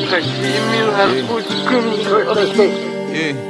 такими наркотиками.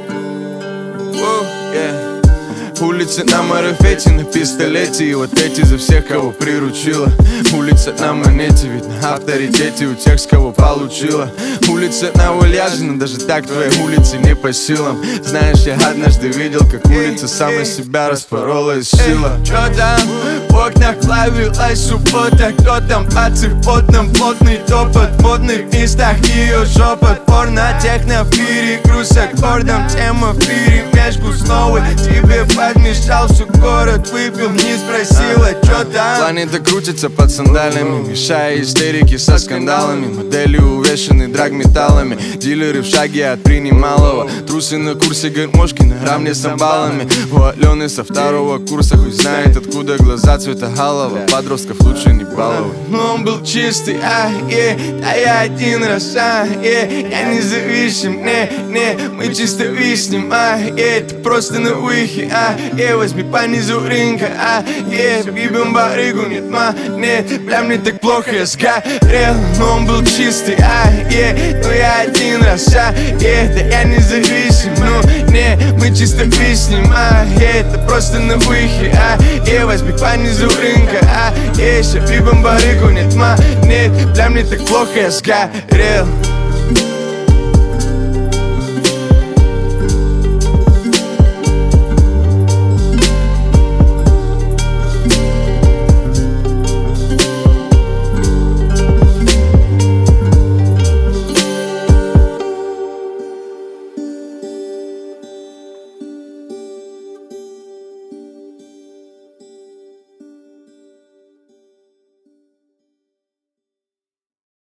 Улица на марафете, на пистолете. И вот эти за всех, кого приручила. Улица на монете, ведь на авторитете у тех, с кого получила. Улица на вальяже, но даже так твоей улице не по силам. Знаешь, я однажды видел, как улица сама себя распорола из сила. Чё там? В окнах плавилась суббота. Кто там? Пацы в потном, плотный топот. В модных местах ее шепот. Порно, техно, в перегруз с аккордом. Тема в перемешку с новой. Тебе подмешал всю город, выпил, не спросила, чё там. Планета крутится под сандалями, мешая истерики со скандалами. Модели увешаны драгметаллами, дилеры в шаге от принималого. Трусы на курсе, гармошки наравне с амбалами. У Алены со второго курса хуй знает, откуда глаза цвета галова. Подростков лучше не баловать. Но он был чистый, да я один раз, я независим, не, мы чисто виснем, это просто на выхе, возьми по низу рынка, ебем барыгу, нет монет, бля, мне так плохо, я сгорел. Но он был чистый, но я один раз, да я независим, не, мы чисто виснем, это просто на выхе, возьми по низу рынка, ебем барыгу, нет монет, бля, мне так плохо, я сгорел.